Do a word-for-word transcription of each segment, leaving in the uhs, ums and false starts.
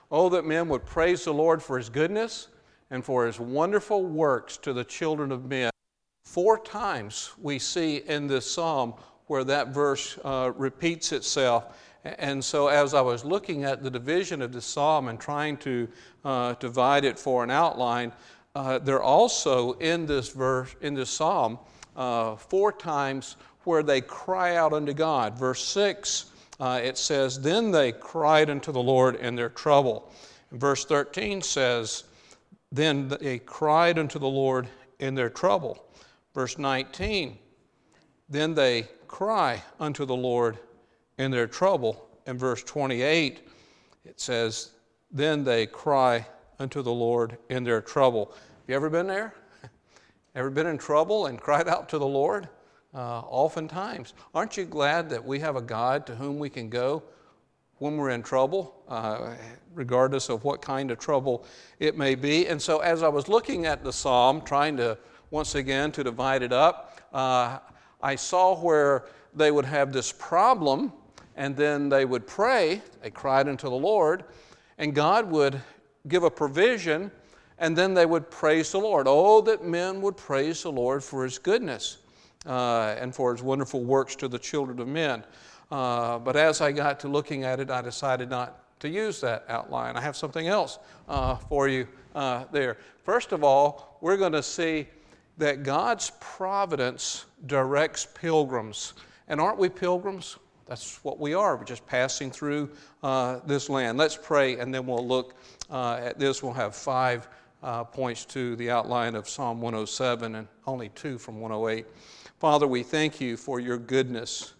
Oh, that men would praise the Lord for his goodness and for his wonderful works to the children of men. Four times we see in this psalm where that verse uh, repeats itself. And so as I was looking at the division of this psalm and trying to uh, divide it for an outline, uh, there also in this verse, in this psalm, uh, four times where they cry out unto God. Verse six, uh, it says, then they cried unto the Lord in their trouble. And verse thirteen says, then they cried unto the Lord in their trouble. Verse nineteen, then they cry unto the Lord in their trouble. And verse twenty-eight, it says, then they cry unto the Lord in their trouble. Have you ever been there? Ever been in trouble and cried out to the Lord? Uh, oftentimes. Aren't you glad that we have a God to whom we can go when we're in trouble, uh, regardless of what kind of trouble it may be? And so as I was looking at the psalm, trying to, once again, to divide it up, uh, I saw where they would have this problem, and then they would pray, they cried unto the Lord, and God would give a provision, and then they would praise the Lord. Oh, that men would praise the Lord for his goodness uh, and for his wonderful works to the children of men. Uh, but as I got to looking at it, I decided not to use that outline. I have something else uh, for you uh, there. First of all, we're going to see that God's providence directs pilgrims. And aren't we pilgrims? That's what we are. We're just passing through uh, this land. Let's pray, and then we'll look uh, at this. We'll have five uh, points to the outline of Psalm one oh seven and only two from one oh eight. Father, we thank you for your goodness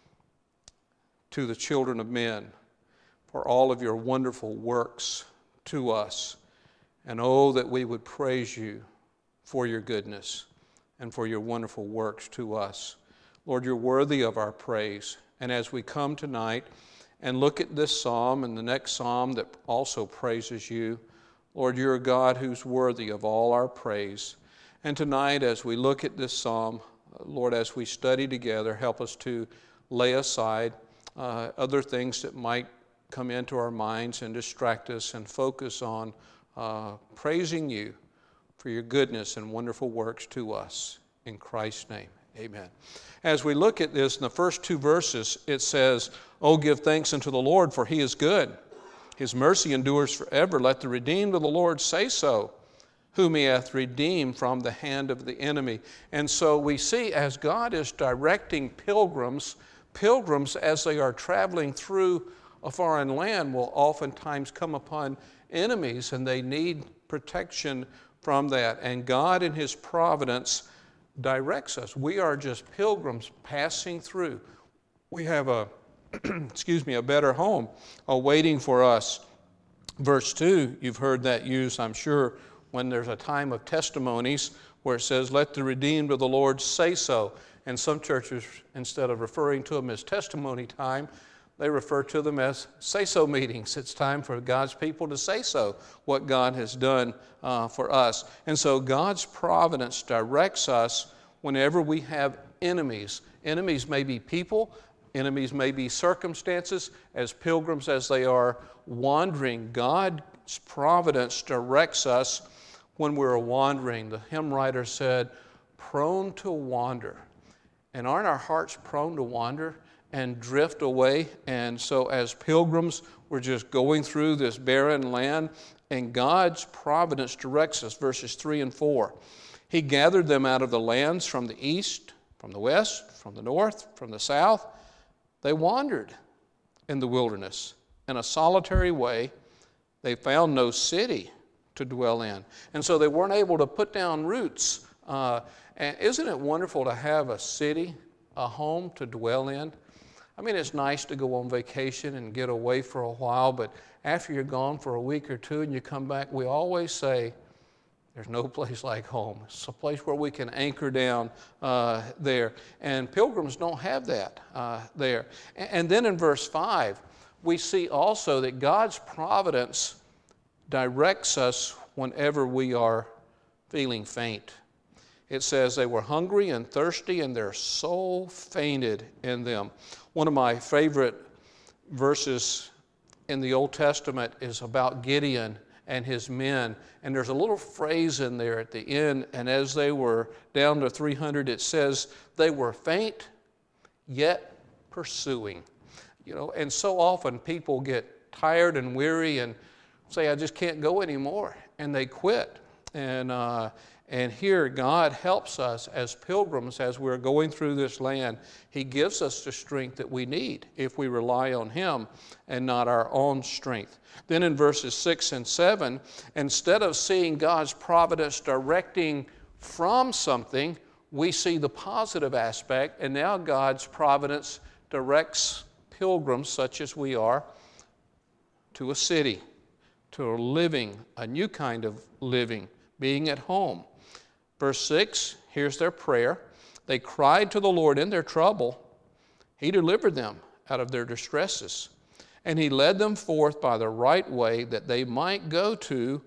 to the children of men, for all of your wonderful works to us. And oh, that we would praise you for your goodness and for your wonderful works to us. Lord, you're worthy of our praise. And as we come tonight and look at this psalm and the next psalm that also praises you, Lord, you're a God who's worthy of all our praise. And tonight, as we look at this psalm, Lord, as we study together, help us to lay aside uh, other things that might come into our minds and distract us and focus on uh, praising you for your goodness and wonderful works to us. In Christ's name, amen. As we look at this, in the first two verses, it says, "Oh, give thanks unto the Lord, for he is good. His mercy endures forever. Let the redeemed of the Lord say so, whom he hath redeemed from the hand of the enemy." And so we see, as God is directing pilgrims, pilgrims as they are traveling through a foreign land will oftentimes come upon enemies, and they need protection from that. And God in his providence directs us. We are just pilgrims passing through. We have a, excuse me, a better home awaiting for us. Verse two, you've heard that used, I'm sure, when there's a time of testimonies where it says, "Let the redeemed of the Lord say so." And some churches, instead of referring to them as testimony time, they refer to them as say-so meetings. It's time for God's people to say so, what God has done uh, for us. And so God's providence directs us whenever we have enemies. Enemies may be people, enemies may be circumstances. As pilgrims, as they are wandering, God's providence directs us when we're wandering. The hymn writer said, "Prone to wander." And aren't our hearts prone to wander and drift away? And so as pilgrims, we're just going through this barren land, and God's providence directs us. Verses three and four. "He gathered them out of the lands from the east, from the west, from the north, from the south. They wandered in the wilderness. In a solitary way, they found no city to dwell in." And so they weren't able to put down roots. Uh, and isn't it wonderful to have a city, a home to dwell in? I mean, it's nice to go on vacation and get away for a while, but after you're gone for a week or two and you come back, we always say, there's no place like home. It's a place where we can anchor down uh, there. And pilgrims don't have that uh, there. And, and then in verse five, we see also that God's providence directs us whenever we are feeling faint. It says they were hungry and thirsty, and their soul fainted in them. One of my favorite verses in the Old Testament is about Gideon and his men. And there's a little phrase in there at the end, and as they were down to three hundred, it says, they were faint, yet pursuing. You know, and so often people get tired and weary and say, I just can't go anymore, and they quit. And uh, and here God helps us as pilgrims as we're going through this land. He gives us the strength that we need if we rely on Him and not our own strength. Then in verses six and seven, instead of seeing God's providence directing from something, we see the positive aspect, and now God's providence directs pilgrims such as we are to a city, to a living, a new kind of living, being at home. Verse six, here's their prayer. They cried to the Lord in their trouble. He delivered them out of their distresses, and He led them forth by the right way that they might go to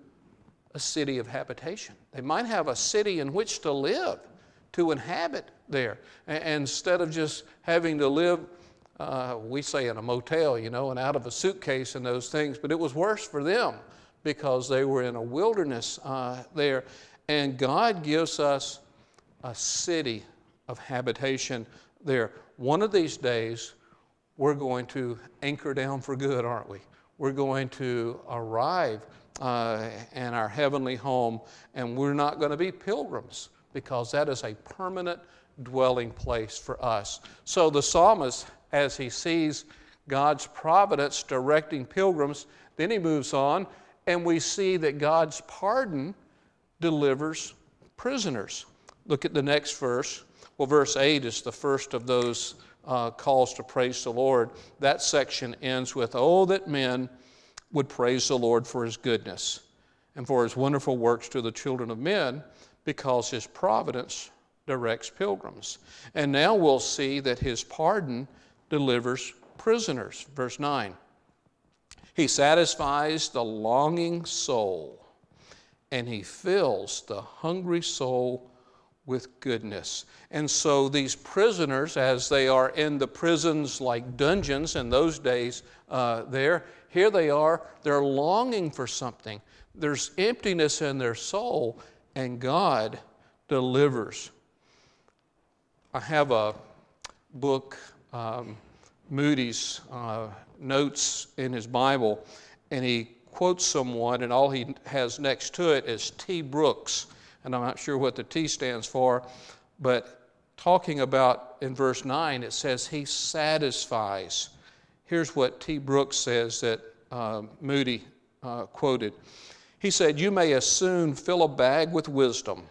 a city of habitation. They might have a city in which to live, to inhabit there, and instead of just having to live, uh, we say in a motel, you know, and out of a suitcase and those things, but it was worse for them because they were in a wilderness uh, there. And God gives us a city of habitation there. One of these days, we're going to anchor down for good, aren't we? We're going to arrive uh, in our heavenly home, and we're not going to be pilgrims because that is a permanent dwelling place for us. So the psalmist, as he sees God's providence directing pilgrims, then he moves on, and we see that God's pardon delivers prisoners. Look at the next verse. Well, verse eight is the first of those uh, calls to praise the Lord. That section ends with, oh, that men would praise the Lord for His goodness and for His wonderful works to the children of men, because His providence directs pilgrims. And now we'll see that His pardon delivers prisoners. Verse nine, He satisfies the longing soul, and He fills the hungry soul with goodness. And so these prisoners, as they are in the prisons like dungeons in those days uh, there, here they are, they're longing for something. There's emptiness in their soul, and God delivers. I have a book, um, Moody's uh, notes in his Bible, and he quotes someone, and all he has next to it is T. Brooks, and I'm not sure what the T stands for, but talking about in verse nine, it says He satisfies. Here's what T. Brooks says that uh, Moody uh, quoted. He said, you may as soon fill a bag with wisdom,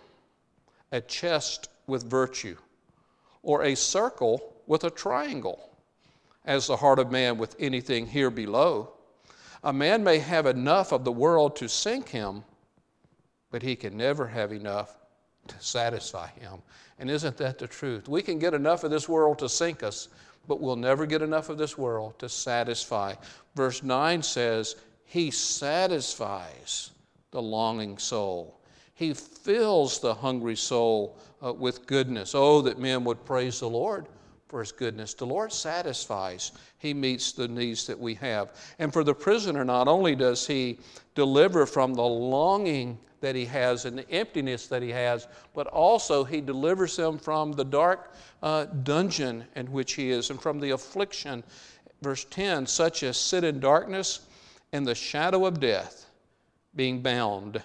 a chest with virtue, or a circle with a triangle, as the heart of man with anything here below. A man may have enough of the world to sink him, but he can never have enough to satisfy him. And isn't that the truth? We can get enough of this world to sink us, but we'll never get enough of this world to satisfy. Verse nine says, He satisfies the longing soul. He fills the hungry soul uh, with goodness. Oh, that men would praise the Lord for His goodness. The Lord satisfies. He meets the needs that we have. And for the prisoner, not only does He deliver from the longing that he has and the emptiness that he has, but also He delivers him from the dark uh, dungeon in which he is, and from the affliction. Verse ten, such as sit in darkness and the shadow of death, being bound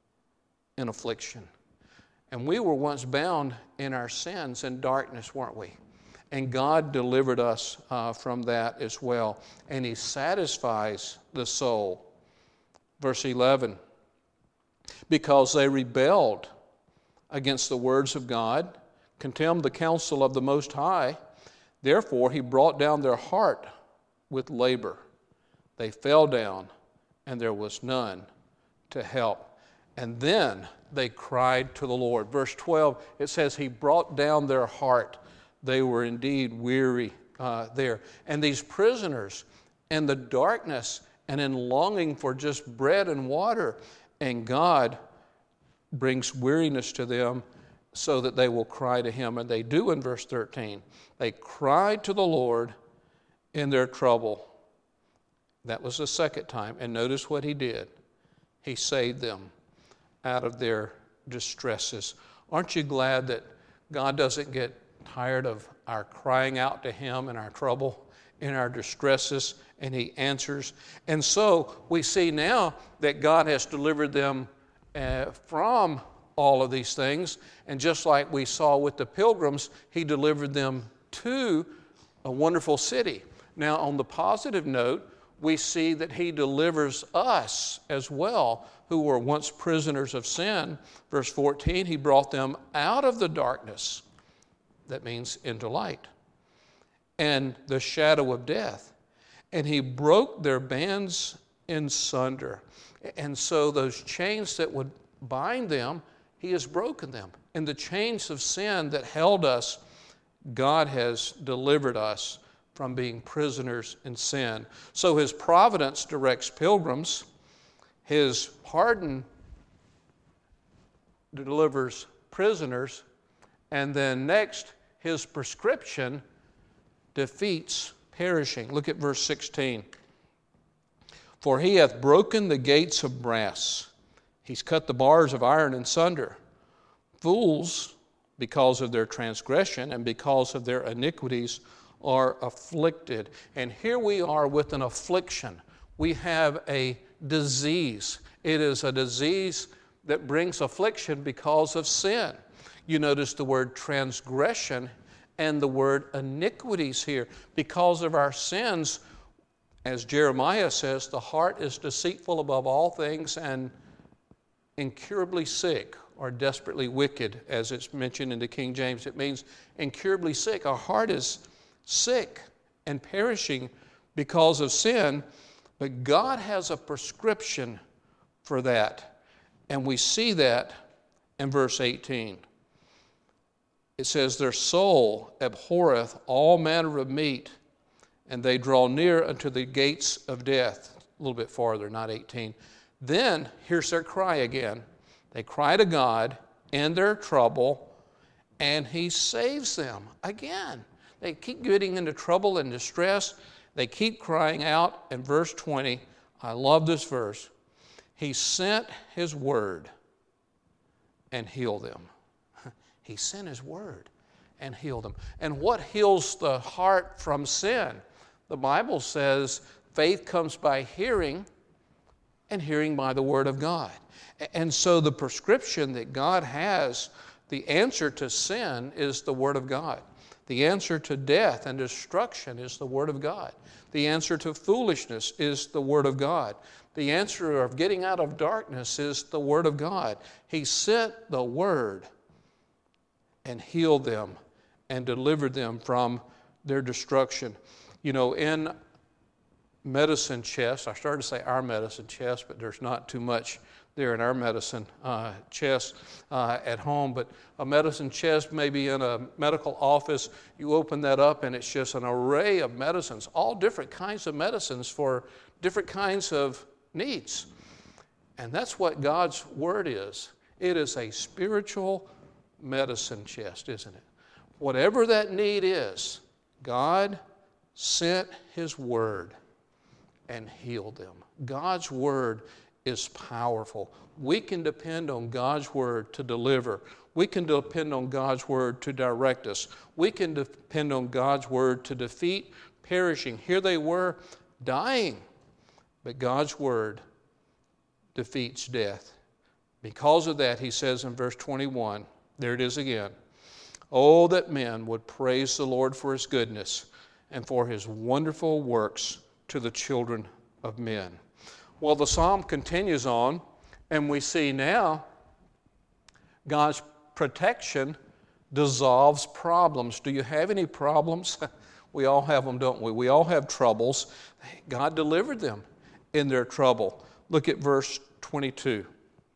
in affliction. And we were once bound in our sins and darkness, weren't we? And God delivered us uh, from that as well. And He satisfies the soul. Verse eleven, because they rebelled against the words of God, contemned the counsel of the Most High, therefore He brought down their heart with labor. They fell down, and there was none to help. And then they cried to the Lord. Verse twelve, it says He brought down their heart. They were indeed weary uh, there. And these prisoners in the darkness and in longing for just bread and water, and God brings weariness to them so that they will cry to Him. And they do in verse thirteen. They cried to the Lord in their trouble, That was the second time. And notice what he did. He saved them out of their distresses. Aren't you glad that God doesn't get tired of our crying out to him in our trouble, in our distresses, and he answers? And so we see now that God has delivered them uh, from all of these things. And just like we saw with the pilgrims, he delivered them to a wonderful city. Now, on the positive note, we see that he delivers us as well, who were once prisoners of sin. Verse fourteen, he brought them out of the darkness, that means into light, and the shadow of death, and he broke their bands in sunder. And so those chains that would bind them, he has broken them. And the chains of sin that held us, God has delivered us from being prisoners in sin. So his providence directs pilgrims. His pardon delivers prisoners. And then next, his prescription defeats perishing. Look at verse sixteen. For he hath broken the gates of brass. He's cut the bars of iron in sunder. Fools, because of their transgression and because of their iniquities, are afflicted. And here we are with an affliction. We have a disease. It is a disease that brings affliction because of sin. You notice the word transgression and the word iniquities here. Because of our sins, as Jeremiah says, the heart is deceitful above all things and incurably sick, or desperately wicked, as it's mentioned in the King James. It means incurably sick. Our heart is sick and perishing because of sin, but God has a prescription for that. And we see that in verse eighteen. It says, their soul abhorreth all manner of meat, and they draw near unto the gates of death. A little bit farther, not eighteen. Then, here's their cry again. They cry to God in their trouble, and he saves them again. They keep getting into trouble and distress. They keep crying out. In verse twenty, I love this verse. He sent his word and healed them. He sent his word and healed them. And what heals the heart from sin? The Bible says faith comes by hearing, and hearing by the word of God. And so the prescription that God has, the answer to sin is the word of God. The answer to death and destruction is the word of God. The answer to foolishness is the word of God. The answer of getting out of darkness is the word of God. He sent the word and healed them and delivered them from their destruction. You know, in medicine chest, I started to say our medicine chest, but there's not too much there in our medicine uh, chest uh, at home. But a medicine chest, maybe in a medical office, you open that up and it's just an array of medicines, all different kinds of medicines for different kinds of needs. And that's what God's word is. It is a spiritual medicine chest, isn't it? Whatever that need is, God sent his word and healed them. God's word is powerful. We can depend on God's word to deliver. We can depend on God's word to direct us. We can depend on God's word to defeat perishing. Here they were dying, but God's word defeats death. Because of that, he says in verse twenty-one, there it is again, oh, that men would praise the Lord for his goodness and for his wonderful works to the children of men. Well, the psalm continues on, and we see now God's protection dissolves problems. Do you have any problems? We all have them, don't we? We all have troubles. God delivered them in their trouble. Look at verse twenty-two.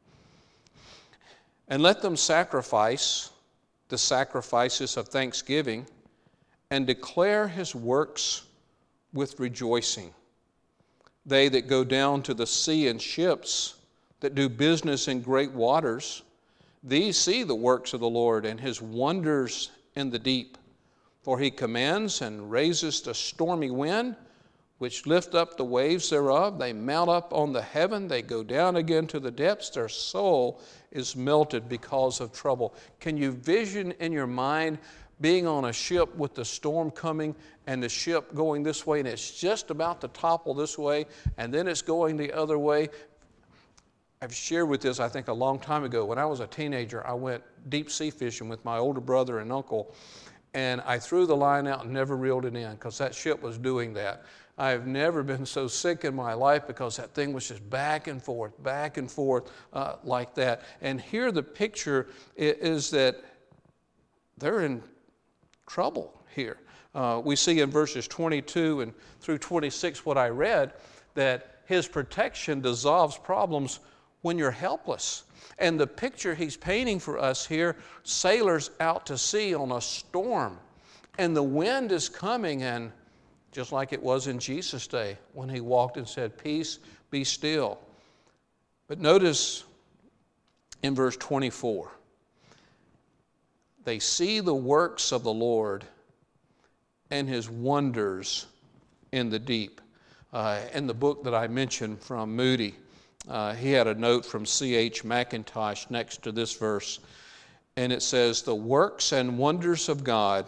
And let them sacrifice the sacrifices of thanksgiving and declare his works with rejoicing. They that go down to the sea in ships, that do business in great waters, these see the works of the Lord and his wonders in the deep. For he commands and raises the stormy wind, which lift up the waves thereof. They mount up on the heaven. They go down again to the depths. Their soul is melted because of trouble. Can you vision in your mind being on a ship with the storm coming and the ship going this way, and it's just about to topple this way, and then it's going the other way? I've shared with this, I think, a long time ago. When I was a teenager, I went deep sea fishing with my older brother and uncle, and I threw the line out and never reeled it in because that ship was doing that. I've never been so sick in my life because that thing was just back and forth, back and forth uh, like that. And here the picture is that they're in trouble here. Uh, we see in verses twenty-two and through twenty-six what I read, that his protection dissolves problems when you're helpless. And the picture he's painting for us here, sailors out to sea on a storm, and the wind is coming, and just like it was in Jesus' day when he walked and said, "Peace, be still." But notice in verse twenty-four, they see the works of the Lord and his wonders in the deep. Uh, in the book that I mentioned from Moody, uh, he had a note from C H Mackintosh next to this verse, and it says, "The works and wonders of God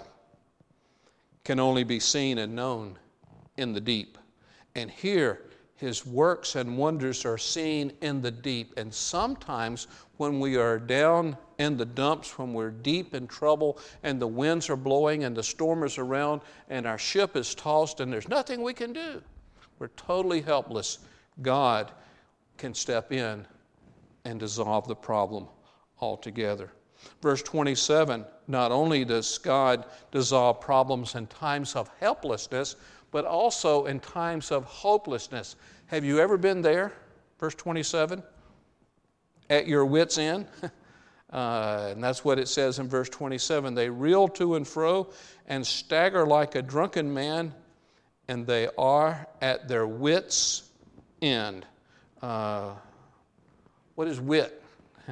can only be seen and known in the deep." And here, his works and wonders are seen in the deep. And sometimes when we are down in the dumps, when we're deep in trouble and the winds are blowing and the storm is around and our ship is tossed and there's nothing we can do, we're totally helpless, God can step in and dissolve the problem altogether. Verse twenty-seven, not only does God dissolve problems in times of helplessness, but also in times of hopelessness. Have you ever been there? Verse twenty-seven, at your wit's end? uh, and that's what it says in verse twenty-seven. They reel to and fro and stagger like a drunken man, and they are at their wit's end. Uh, what is wit?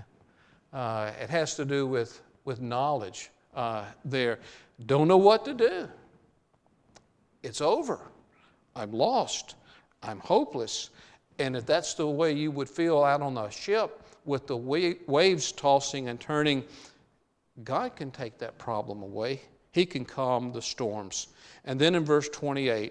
Uh, it has to do with, with knowledge uh, there. Don't know what to do. It's over. I'm lost. I'm hopeless. And if that's the way you would feel out on the ship with the wa- waves tossing and turning, God can take that problem away. He can calm the storms. And then in verse twenty-eight,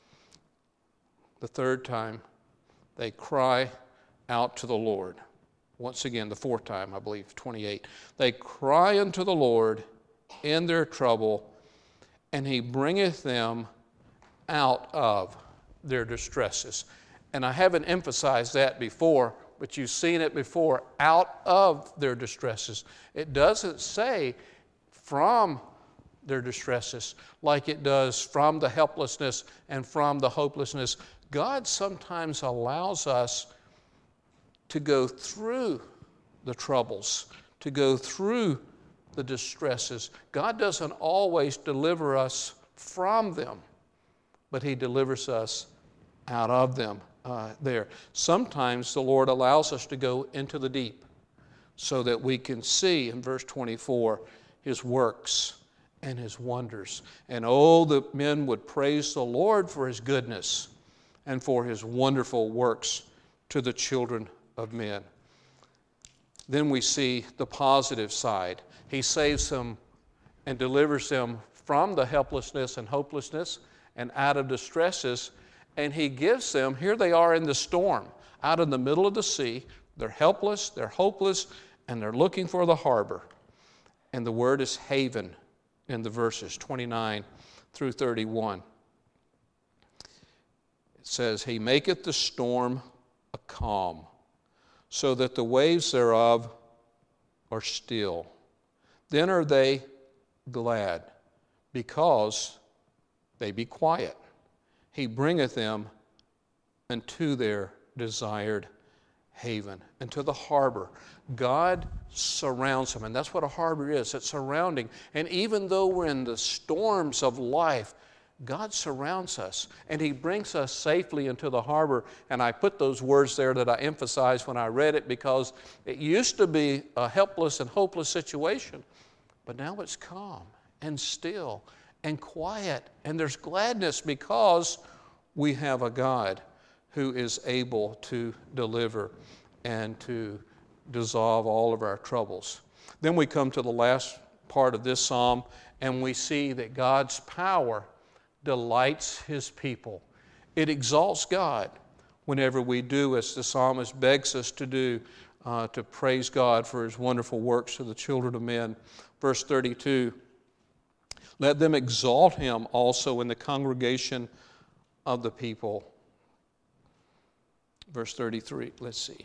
the third time, they cry out to the Lord. Once again, the fourth time, I believe, twenty-eight. They cry unto the Lord in their trouble, and he bringeth them out of their distresses. And I haven't emphasized that before, but you've seen it before, out of their distresses. It doesn't say from their distresses like it does from the helplessness and from the hopelessness. God sometimes allows us to go through the troubles, to go through the distresses. God doesn't always deliver us from them, but he delivers us out of them uh, there. Sometimes the Lord allows us to go into the deep so that we can see, in verse twenty-four, his works and his wonders. And oh, the men would praise the Lord for his goodness and for his wonderful works to the children of men. Then we see the positive side. He saves them and delivers them from the helplessness and hopelessness and out of distresses, and he gives them, here they are in the storm, out in the middle of the sea. They're helpless, they're hopeless, and they're looking for the harbor. And the word is haven in the verses twenty-nine through thirty-one. It says, he maketh the storm a calm, so that the waves thereof are still. Then are they glad, because they be quiet. He bringeth them unto their desired haven, into the harbor. God surrounds them, and that's what a harbor is. It's surrounding. And even though we're in the storms of life, God surrounds us, and he brings us safely into the harbor. And I put those words there that I emphasized when I read it, because it used to be a helpless and hopeless situation, but now it's calm and still and quiet, and there's gladness because we have a God who is able to deliver and to dissolve all of our troubles. Then we come to the last part of this psalm, and we see that God's power delights his people. It exalts God whenever we do as the psalmist begs us to do, uh, to praise God for his wonderful works to the children of men. Verse thirty-two, let them exalt him also in the congregation of the people. Verse thirty-three, let's see.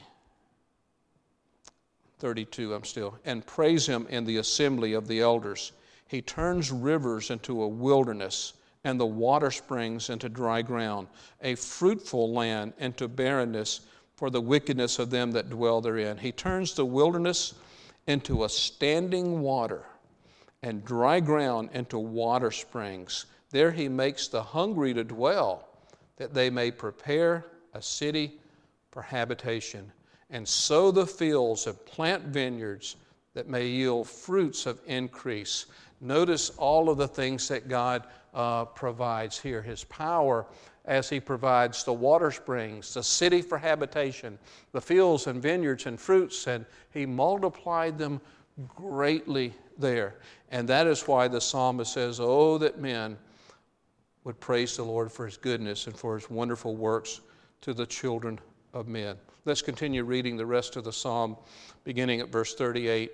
thirty-two, I'm still. And praise him in the assembly of the elders. He turns rivers into a wilderness and the water springs into dry ground, a fruitful land into barrenness for the wickedness of them that dwell therein. He turns the wilderness into a standing water and dry ground into water springs. There he makes the hungry to dwell, that they may prepare a city for habitation, and sow the fields and plant vineyards that may yield fruits of increase. Notice all of the things that God uh, provides here. His power as he provides the water springs, the city for habitation, the fields and vineyards and fruits, and he multiplied them greatly there. And that is why the psalmist says, oh, that men would praise the Lord for his goodness and for his wonderful works to the children of men. Let's continue reading the rest of the psalm, beginning at verse thirty-eight.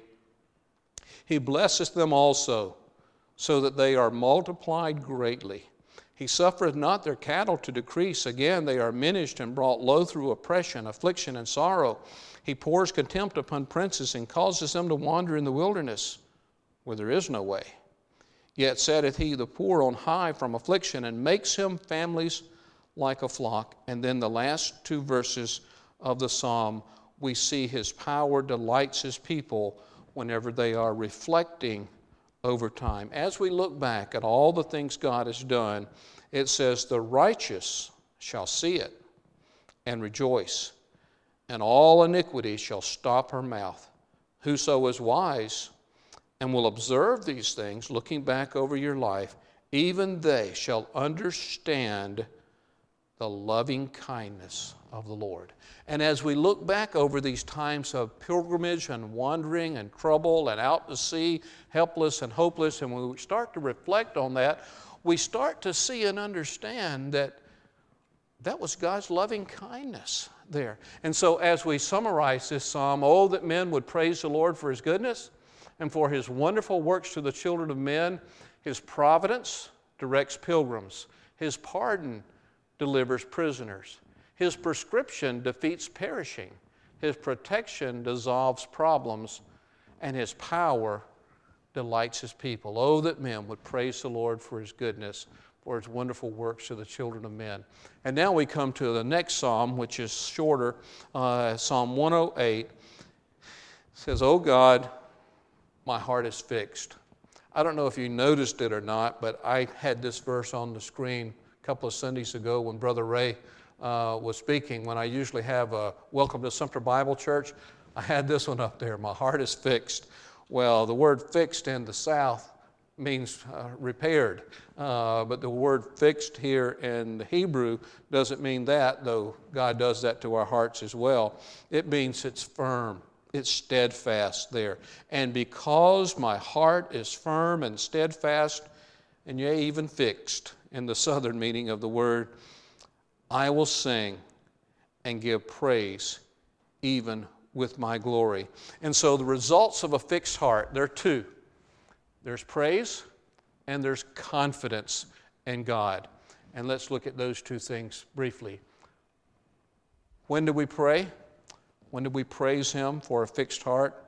He blesseth them also, so that they are multiplied greatly. He suffereth not their cattle to decrease. Again, they are minished and brought low through oppression, affliction, and sorrow. He pours contempt upon princes and causes them to wander in the wilderness, where there is no way. Yet setteth he the poor on high from affliction, and makes him families like a flock. And then the last two verses of the psalm, we see his power delights his people whenever they are reflecting over time. As we look back at all the things God has done, it says, the righteous shall see it and rejoice, and all iniquity shall stop her mouth. Whoso is wise and will observe these things, looking back over your life, even they shall understand the loving kindness of the Lord. And as we look back over these times of pilgrimage and wandering and trouble and out to sea, helpless and hopeless, and when we start to reflect on that, we start to see and understand that that was God's loving kindness there. And so as we summarize this psalm, oh, that men would praise the Lord for his goodness and for his wonderful works to the children of men. His providence directs pilgrims. His pardon delivers prisoners. His prescription defeats perishing. His protection dissolves problems. And his power delights his people. Oh, that men would praise the Lord for his goodness, for his wonderful works to the children of men. And now we come to the next psalm, which is shorter, uh, Psalm one oh eight. It says, oh God, my heart is fixed. I don't know if you noticed it or not, but I had this verse on the screen a couple of Sundays ago when Brother Ray uh, was speaking. When I usually have a Welcome to Sumter Bible Church, I had this one up there, my heart is fixed. Well, the word fixed in the South means uh, repaired, uh, but the word fixed here in the Hebrew doesn't mean that, though God does that to our hearts as well. It means it's firm, it's steadfast there. And because my heart is firm and steadfast, and yea, even fixed in the southern meaning of the word, I will sing and give praise even with my glory. And so the results of a fixed heart, there are two. There's praise and there's confidence in God. And let's look at those two things briefly. When do we pray? When do we praise him for a fixed heart?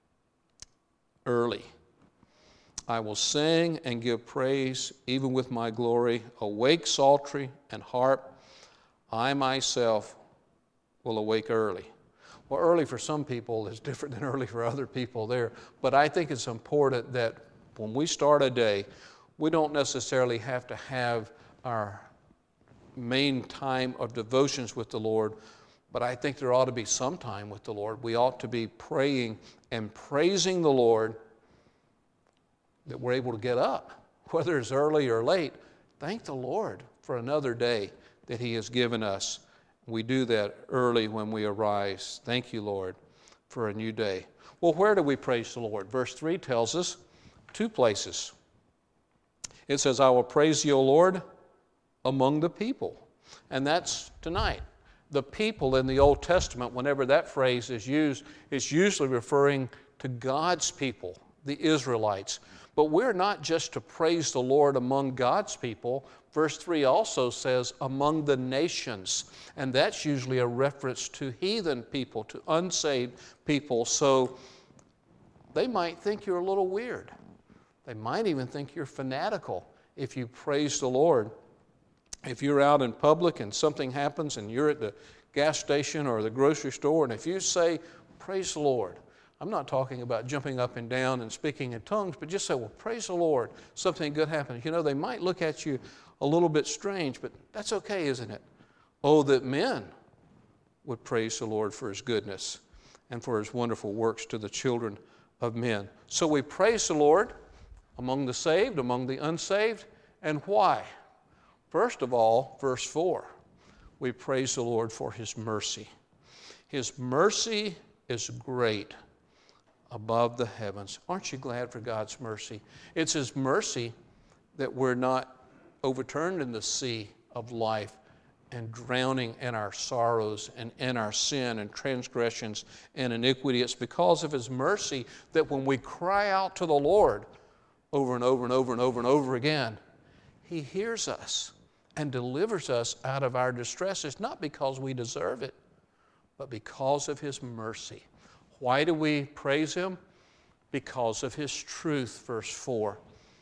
Early. I will sing and give praise even with my glory. Awake psaltery and harp. I myself will awake early. Well, early for some people is different than early for other people there. But I think it's important that when we start a day, we don't necessarily have to have our main time of devotions with the Lord, but I think there ought to be some time with the Lord. We ought to be praying and praising the Lord that we're able to get up, whether it's early or late. Thank the Lord for another day. that he has given us. We do that early when we arise. Thank you, Lord, for a new day. Well, where do we praise the Lord? Verse three tells us two places. It says, I will praise you, O Lord, among the people. And that's tonight. The people in the Old Testament, whenever that phrase is used, it's usually referring to God's people, the Israelites. But we're not just to praise the Lord among God's people. Verse three also says, among the nations. And that's usually a reference to heathen people, to unsaved people. So they might think you're a little weird. They might even think you're fanatical if you praise the Lord. If you're out in public and something happens and you're at the gas station or the grocery store, and if you say, praise the Lord, I'm not talking about jumping up and down and speaking in tongues, but just say, well, praise the Lord, something good happens. You know, they might look at you a little bit strange, but that's okay, isn't it? Oh, that men would praise the Lord for his goodness and for his wonderful works to the children of men. So we praise the Lord among the saved, among the unsaved, and why? First of all, verse four, we praise the Lord for his mercy. His mercy is great above the heavens. Aren't you glad for God's mercy? It's his mercy that we're not overturned in the sea of life and drowning in our sorrows and in our sin and transgressions and iniquity. It's because of his mercy that when we cry out to the Lord over and over and over and over and over again, he hears us and delivers us out of our distresses, not because we deserve it, but because of his mercy. Why do we praise him? Because of his truth, verse four.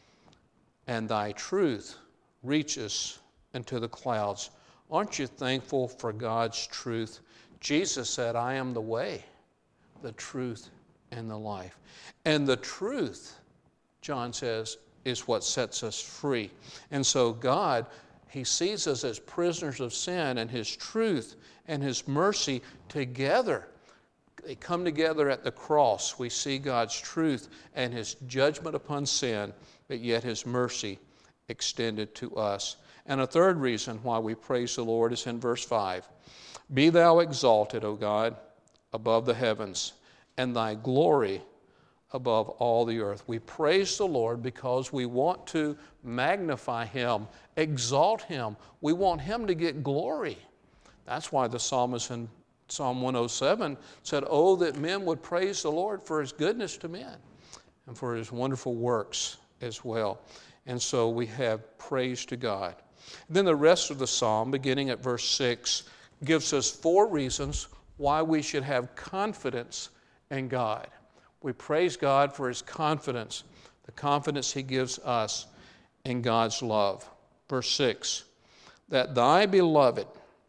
And thy truth reaches into the clouds. Aren't you thankful for God's truth? Jesus said, I am the way, the truth, and the life. And the truth, John says, is what sets us free. And so God, he sees us as prisoners of sin, and his truth and his mercy together, they come together at the cross. We see God's truth and his judgment upon sin, but yet his mercy extended to us. And a third reason why we praise the Lord is in verse five. Be thou exalted, O God, above the heavens, and thy glory above all the earth. We praise the Lord because we want to magnify him, exalt him. We want him to get glory. That's why the psalmist in Psalm one oh seven said, oh, that men would praise the Lord for his goodness to men and for his wonderful works as well. And so we have praise to God. Then the rest of the psalm, beginning at verse six, gives us four reasons why we should have confidence in God. We praise God for his confidence, the confidence he gives us in God's love. Verse six, that thy beloved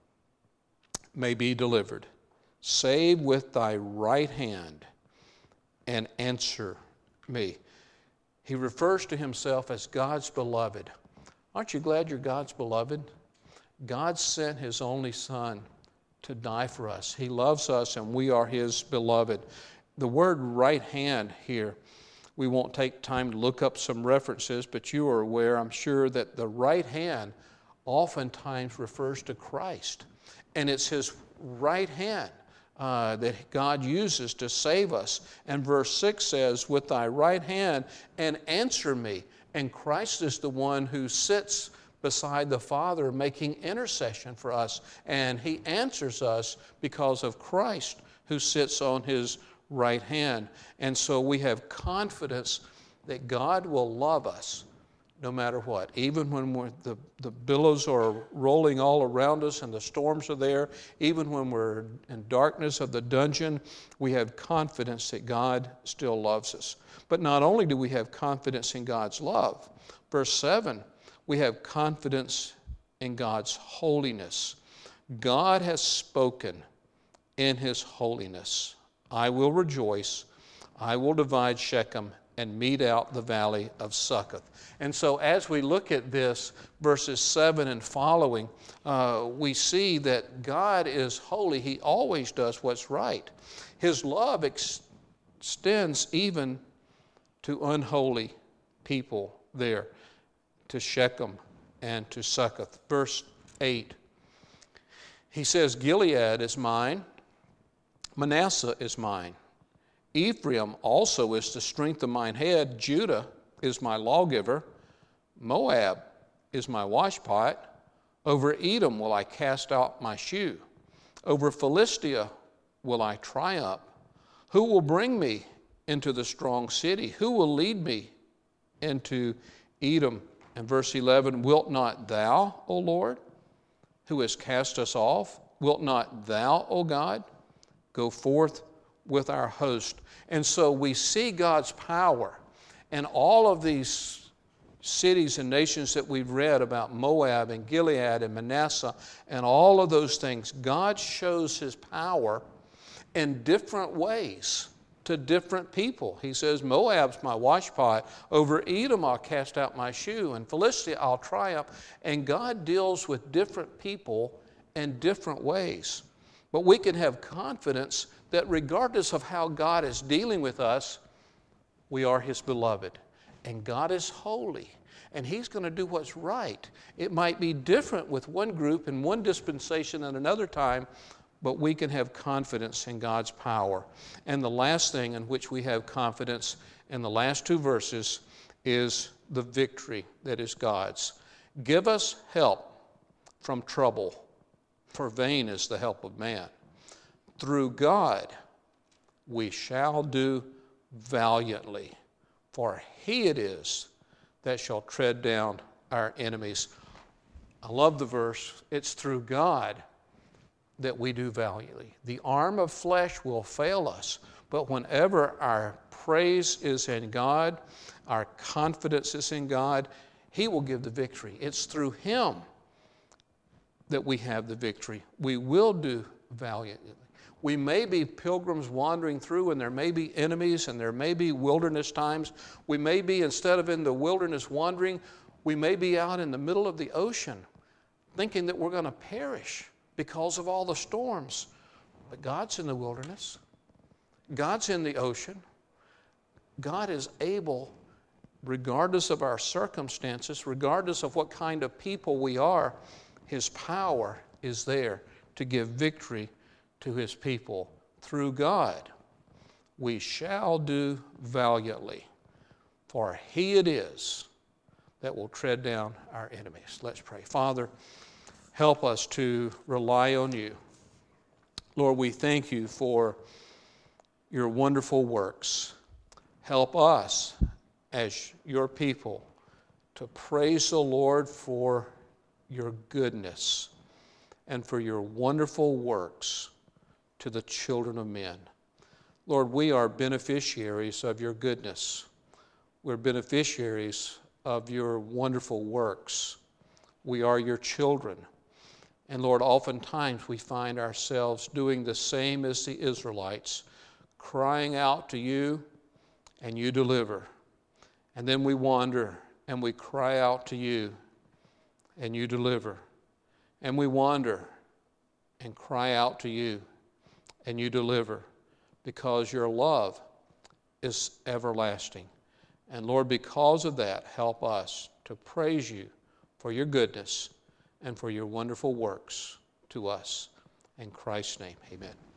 may be delivered. Save with thy right hand and answer me. He refers to himself as God's beloved. Aren't you glad you're God's beloved? God sent his only Son to die for us. He loves us and we are his beloved. The word right hand here, we won't take time to look up some references, but you are aware, I'm sure, that the right hand oftentimes refers to Christ. And it's his right hand uh, that God uses to save us. And verse six says, with thy right hand and answer me. And Christ is the one who sits beside the Father making intercession for us. And he answers us because of Christ who sits on his right hand. And so we have confidence that God will love us no matter what. Even when we're, the, the billows are rolling all around us and the storms are there, even when we're in darkness of the dungeon, we have confidence that God still loves us. But not only do we have confidence in God's love, verse seven, we have confidence in God's holiness. God has spoken in his holiness. I will rejoice, I will divide Shechem and mete out the valley of Succoth. And so as we look at this, verses seven and following, uh, we see that God is holy. He always does what's right. His love ex- extends even to unholy people there, to Shechem and to Succoth. Verse eight, He says, Gilead is mine, Manasseh is mine. Ephraim also is the strength of mine head. Judah is my lawgiver. Moab is my washpot. Over Edom will I cast out my shoe. Over Philistia will I triumph. Who will bring me into the strong city? Who will lead me into Edom? And verse eleven, wilt not thou, O Lord, who hast cast us off, wilt not thou, O God, go forth with our host? And so we see God's power. And all of these cities and nations that we've read about, Moab and Gilead and Manasseh and all of those things, God shows his power in different ways to different people. He says, Moab's my washpot. Over Edom I'll cast out my shoe. And Philistia I'll triumph. And God deals with different people in different ways. But we can have confidence that regardless of how God is dealing with us, we are his beloved. And God is holy. And he's going to do what's right. It might be different with one group in one dispensation and another time, but we can have confidence in God's power. And the last thing in which we have confidence in the last two verses is the victory that is God's. Give us help from trouble, for vain is the help of man. Through God we shall do valiantly, for he it is that shall tread down our enemies. I love the verse. It's through God that we do valiantly. The arm of flesh will fail us, but whenever our praise is in God, our confidence is in God, he will give the victory. It's through him that we have the victory. We will do valiantly. We may be pilgrims wandering through, and there may be enemies, and there may be wilderness times. We may be, instead of in the wilderness wandering, we may be out in the middle of the ocean thinking that we're going to perish because of all the storms. But God's in the wilderness. God's in the ocean. God is able, regardless of our circumstances, regardless of what kind of people we are, his power is there to give victory to his people. Through God, we shall do valiantly, for he it is that will tread down our enemies. Let's pray. Father, help us to rely on you. Lord, we thank you for your wonderful works. Help us as your people to praise the Lord for your goodness and for your wonderful works to the children of men. Lord, we are beneficiaries of your goodness. We're beneficiaries of your wonderful works. We are your children. And Lord, oftentimes we find ourselves doing the same as the Israelites, crying out to you, and you deliver. And then we wander, and we cry out to you, and you deliver. And we wander, and cry out to you, and you deliver, because your love is everlasting. And Lord, because of that, help us to praise you for your goodness and for your wonderful works to us. In Christ's name, amen.